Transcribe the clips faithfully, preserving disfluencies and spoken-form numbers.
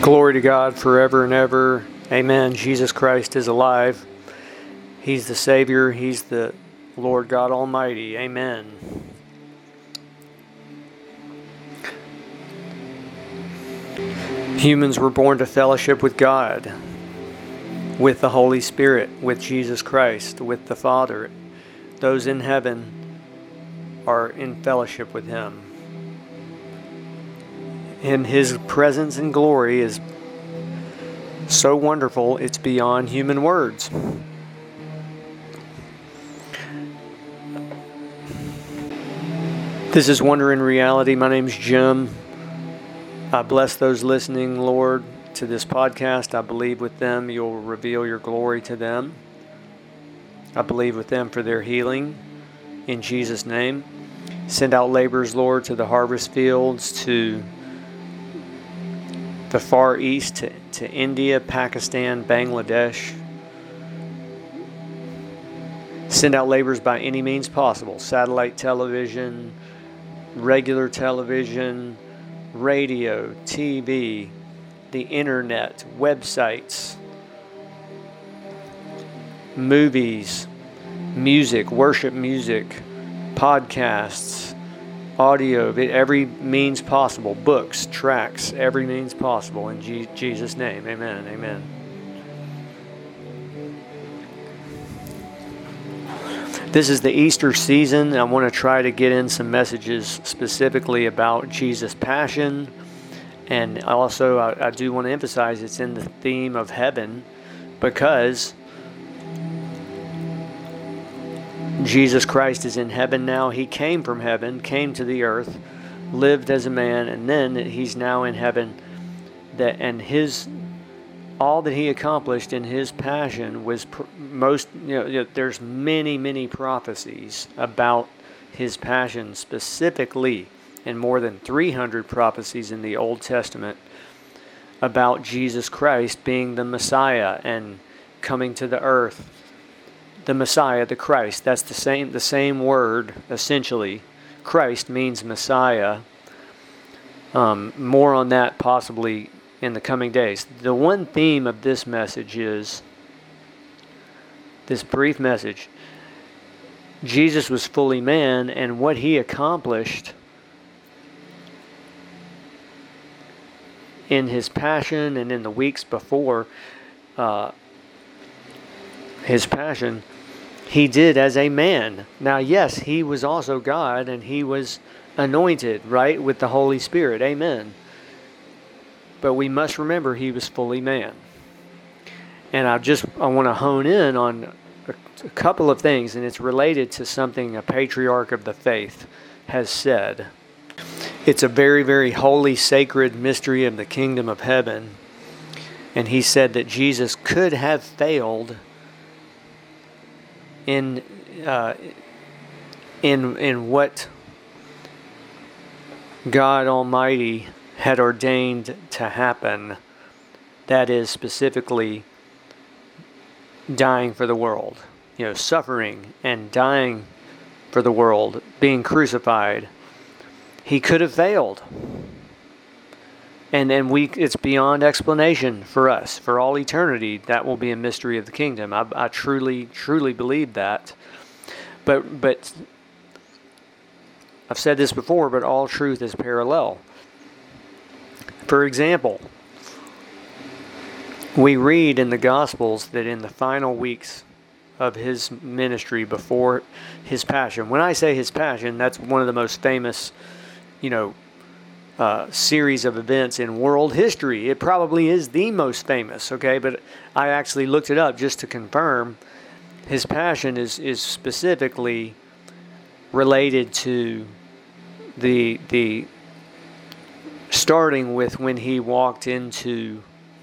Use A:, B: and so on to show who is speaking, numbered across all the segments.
A: Glory to God forever and ever. Amen. Jesus Christ is alive. He's the Savior. He's the Lord God Almighty. Amen. Humans were born to fellowship with God, with the Holy Spirit, with Jesus Christ, with the Father. Those in heaven are in fellowship with Him. And His presence and glory is so wonderful, it's beyond human words. This is Wonder in Reality. My name's Jim. I bless those listening, Lord, to this podcast. I believe with them you'll reveal your glory to them. I believe with them for their healing. In Jesus' name. Send out laborers, Lord, to the harvest fields, to the Far East, to, to India, Pakistan, Bangladesh. Send out laborers by any means possible. Satellite television, regular television, radio, T V, the internet, websites, movies, music, worship music, podcasts, audio, every means possible, books, tracks, every means possible. In G- Jesus' name, amen, amen. This is the Easter season. I want to try to get in some messages specifically about Jesus' passion. And also, I, I do want to emphasize it's in the theme of heaven, because Jesus Christ is in heaven now. He came from heaven, came to the earth, lived as a man, and then He's now in heaven. That and His all that He accomplished in His passion was pr- most. You know, there's many, many prophecies about His passion specifically, and more than three hundred prophecies in the Old Testament about Jesus Christ being the Messiah and coming to the earth. The Messiah, the Christ, that's the same the same word, essentially. Christ means Messiah. Um, more on that possibly in the coming days. The one theme of this message is, this brief message, Jesus was fully man, and what He accomplished in His passion and in the weeks before uh, His passion, He did as a man. Now, yes, He was also God, and He was anointed, right, with the Holy Spirit. Amen. But we must remember He was fully man. And I just I want to hone in on a, a couple of things, and it's related to something a patriarch of the faith has said. It's a very, very holy, sacred mystery of the kingdom of heaven. And he said that Jesus could have failed in uh, in in what God Almighty had ordained to happen, that is specifically dying for the world, you know, suffering and dying for the world, being crucified. He could have failed. And and we it's beyond explanation for us. For all eternity, that will be a mystery of the kingdom. I, I truly, truly believe that. But but I've said this before, but all truth is parallel. For example, we read in the Gospels that in the final weeks of His ministry before His passion, when I say His passion, that's one of the most famous, you know, Uh, series of events in world history. It probably is the most famous, okay? But I actually looked it up just to confirm. His passion is is specifically related to the the starting with when He walked into.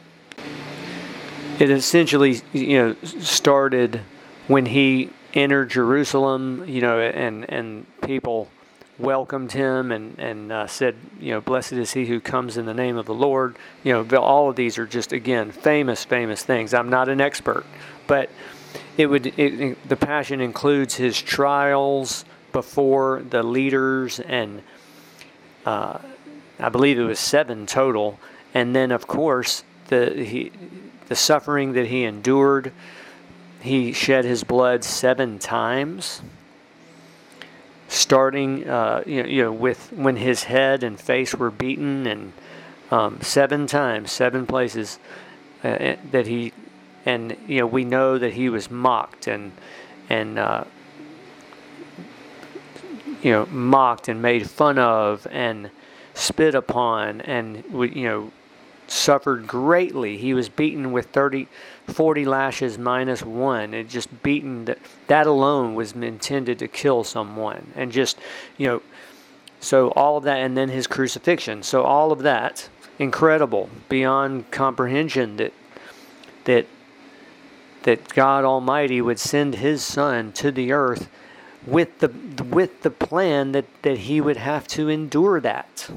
A: It essentially, you know, started when He entered Jerusalem, you know, and and people welcomed Him and, and uh, said, you know, blessed is he who comes in the name of the Lord. You know, all of these are just, again, famous, famous things. I'm not an expert, but it would it, the passion includes His trials before the leaders, and uh, I believe it was seven total, And then, of course, the he, the suffering that he endured. He shed his blood seven times, starting uh, you know, you know with when his head and face were beaten, and um, seven times, seven places uh, that he, and you know we know that he was mocked and and uh, you know mocked and made fun of and spit upon, and you know suffered greatly. He was beaten with thirty, forty lashes minus one. It just beaten, that, that alone was intended to kill someone. And just, you know, so all of that, and then his crucifixion. So all of that, incredible, beyond comprehension, that that that God Almighty would send his Son to the earth with the with the plan that, that he would have to endure that.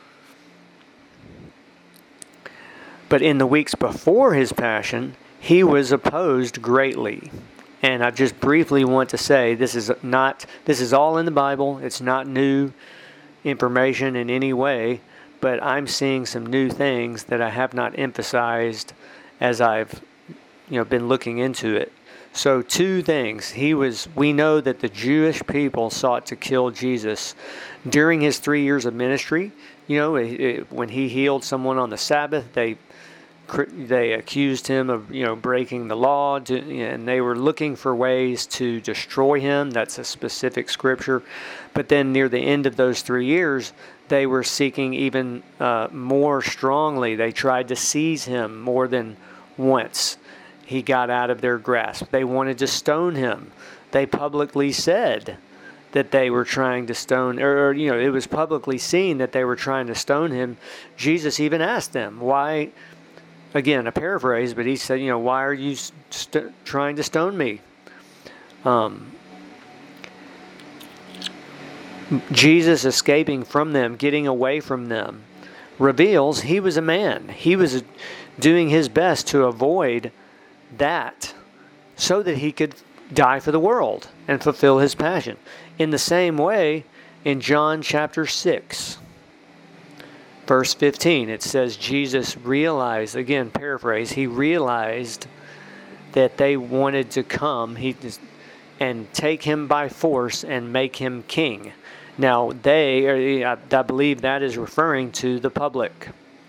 A: But in the weeks before his passion, he was opposed greatly. And I just briefly want to say, this is not, this is all in the Bible. It's not new information in any way, but I'm seeing some new things that I have not emphasized as I've, you know, been looking into it. So two things. He was, we know that the Jewish people sought to kill Jesus during his three years of ministry. You know, it, it, when he healed someone on the Sabbath, they They accused him of, you know, breaking the law, to, and they were looking for ways to destroy him. That's a specific scripture. But then near the end of those three years, they were seeking even uh, more strongly. They tried to seize him more than once. He got out of their grasp. They wanted to stone him. They publicly said that they were trying to stone, or, or you know, it was publicly seen that they were trying to stone him. Jesus even asked them, why... Again, a paraphrase, but he said, you know, why are you st- trying to stone me? Um, Jesus escaping from them, getting away from them, reveals he was a man. He was doing his best to avoid that so that he could die for the world and fulfill his passion. In the same way, in John chapter six, verse fifteen, it says Jesus realized, again, paraphrase, he realized that they wanted to come he and take him by force and make him king. Now, they, I, I believe that is referring to the public.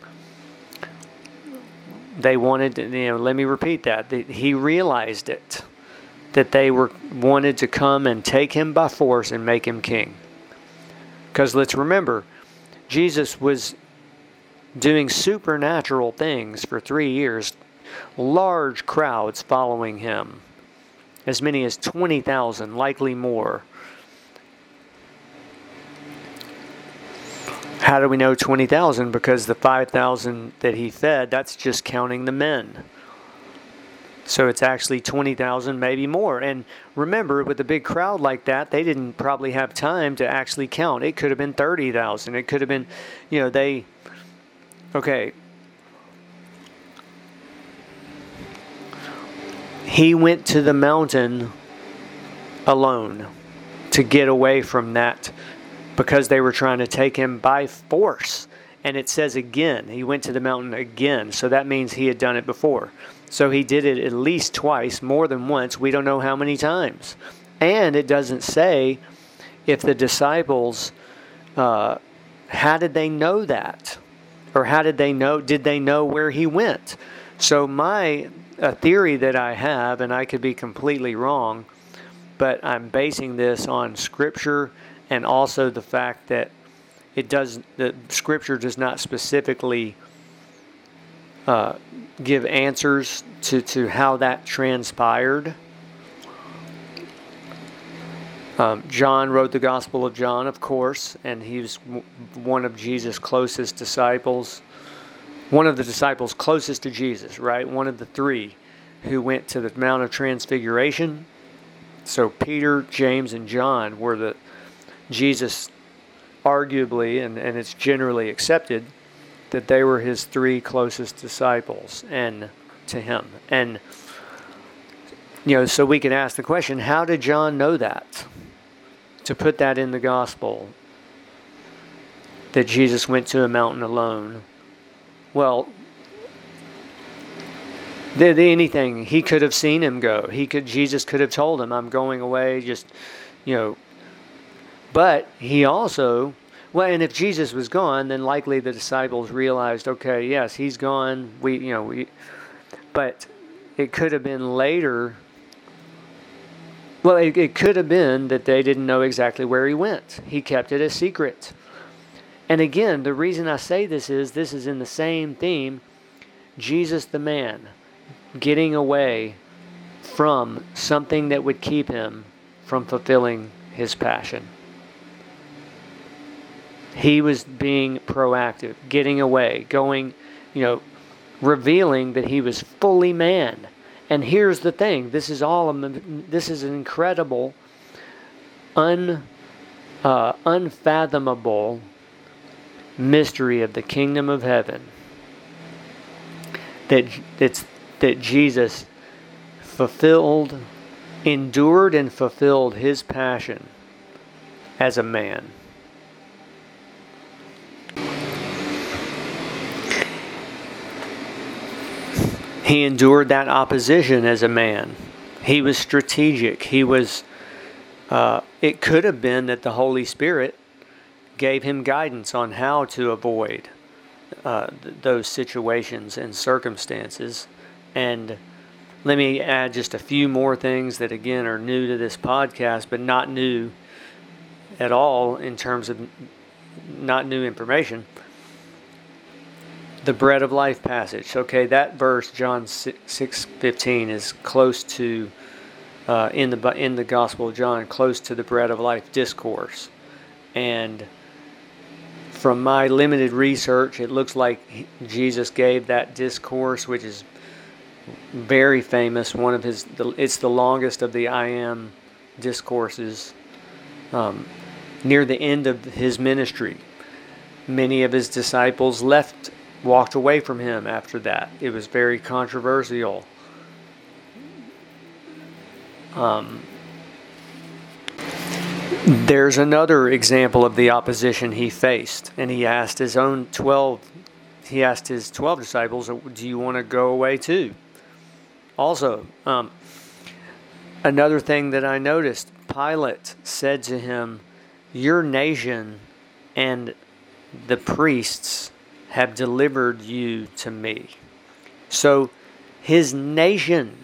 A: They wanted, to, you know, let me repeat that. He realized it, that they were wanted to come and take him by force and make him king. Because let's remember, Jesus was doing supernatural things for three years, large crowds following him, as many as twenty thousand, likely more. How do we know twenty thousand? Because the five thousand that he fed, that's just counting the men. So it's actually twenty thousand, maybe more. And remember, with a big crowd like that, they didn't probably have time to actually count. It could have been thirty thousand. It could have been, you know, they... Okay. He went to the mountain alone to get away from that because they were trying to take him by force. And it says again, he went to the mountain again. So that means he had done it before. So he did it at least twice, more than once. We don't know how many times. And it doesn't say if the disciples, uh, how did they know that? Or how did they know, did they know where he went? So my a theory that I have, and I could be completely wrong, but I'm basing this on Scripture and also the fact that it does, the Scripture does not specifically uh, give answers to, to how that transpired. Um, John wrote the Gospel of John, of course, and he was w- one of Jesus' closest disciples. One of the disciples closest to Jesus, right? One of the three who went to the Mount of Transfiguration. So Peter, James, and John were the Jesus, arguably, and, and it's generally accepted, that they were his three closest disciples and to him. And, you know, so we can ask the question, how did John know that? To put that in the gospel, that Jesus went to a mountain alone. Well, the, the, anything. He could have seen him go. He could. Jesus could have told him, I'm going away, just, you know. But he also, well, and if Jesus was gone, then likely the disciples realized, okay, yes, he's gone. We, you know, we, but it could have been later. Well, it, it could have been that they didn't know exactly where he went. He kept it a secret. And again, the reason I say this is, this is in the same theme, Jesus the man, getting away from something that would keep him from fulfilling his passion. He was being proactive, getting away, going, you know, revealing that he was fully man. And here's the thing, this is all, this is an incredible, un, uh, unfathomable mystery of the kingdom of heaven. That, that's, that Jesus fulfilled, endured and fulfilled his passion as a man. He endured that opposition as a man. He was strategic. He was, uh, it could have been that the Holy Spirit gave him guidance on how to avoid uh, th- those situations and circumstances. And let me add just a few more things that, again, are new to this podcast, but not new at all in terms of not new information. The bread of life passage. Okay, that verse, John six fifteen, is close to, uh, in the in the Gospel of John, close to the bread of life discourse. And from my limited research, it looks like Jesus gave that discourse, which is very famous. One of his, it's the longest of the I Am discourses. Um, near the end of his ministry, many of his disciples left. Walked away from him after that. It was very controversial. Um, there's another example of the opposition he faced, and he asked his own twelve. He asked his twelve disciples, "Do you want to go away too?" Also, um, another thing that I noticed, Pilate said to him, "Your nation and the priests have delivered you to me." So his nation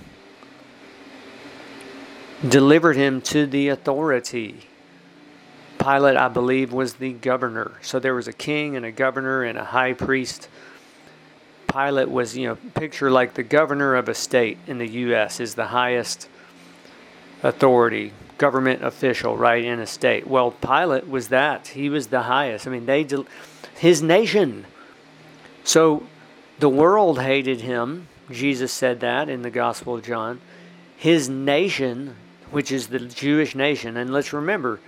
A: delivered him to the authority. Pilate, I believe, was the governor. So there was a king and a governor and a high priest. Pilate was, you know, picture like the governor of a state in the U S is the highest authority, government official, right, in a state. Well, Pilate was that. He was the highest. I mean, they del- his nation. So the world hated him. Jesus said that in the Gospel of John. His nation, which is the Jewish nation, and let's remember,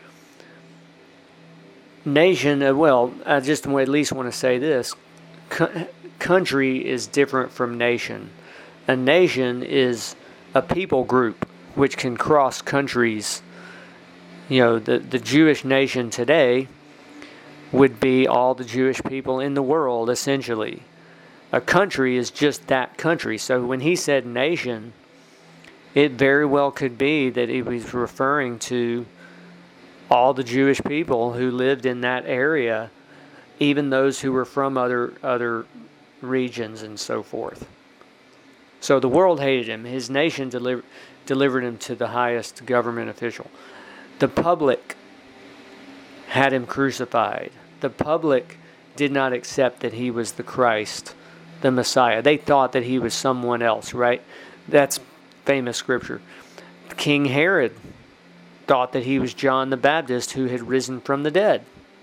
A: nation, uh, well, I just at least want to say this, co- country is different from nation. A nation is a people group which can cross countries. You know, the, the Jewish nation today would be all the Jewish people in the world, essentially. A country is just that country. So when he said nation, it very well could be that he was referring to all the Jewish people who lived in that area, even those who were from other other regions and so forth. So the world hated him. His nation deliver, delivered him to the highest government official. The public had him crucified. The public did not accept that he was the Christ, the Messiah. They thought that he was someone else, right? That's famous scripture. King Herod thought that he was John the Baptist who had risen from the dead.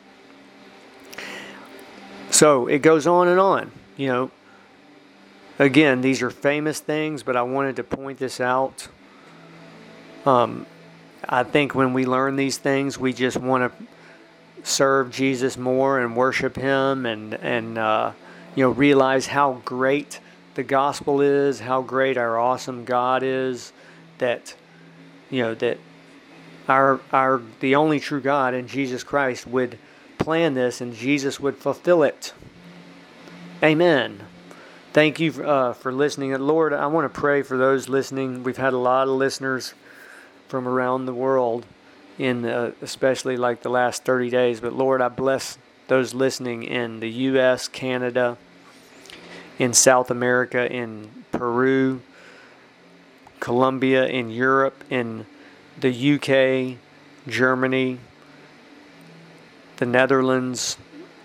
A: So it goes on and on. You know, again, these are famous things, but I wanted to point this out. Um, I think when we learn these things, we just want to serve Jesus more and worship Him, and and uh, you know, realize how great the gospel is, how great our awesome God is. That you know that our our the only true God and Jesus Christ would plan this, and Jesus would fulfill it. Amen. Thank you uh, for listening. Lord, I want to pray for those listening. We've had a lot of listeners from around the world, in uh, especially like the last thirty days. But Lord, I bless those listening in the U S, Canada, in South America, in Peru, Colombia, in Europe, in the U K, Germany, the Netherlands,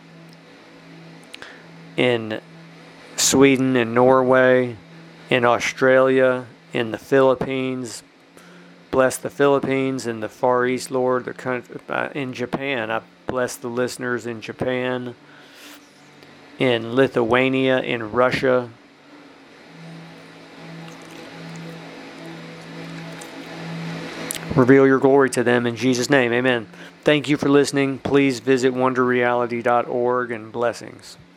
A: in Sweden and Norway, in Australia, in the Philippines. Bless the Philippines and the Far East, Lord. The country, uh, in Japan, I bless the listeners in Japan, in Lithuania, in Russia. Reveal your glory to them in Jesus' name. Amen. Thank you for listening. Please visit wonder reality dot org, and blessings.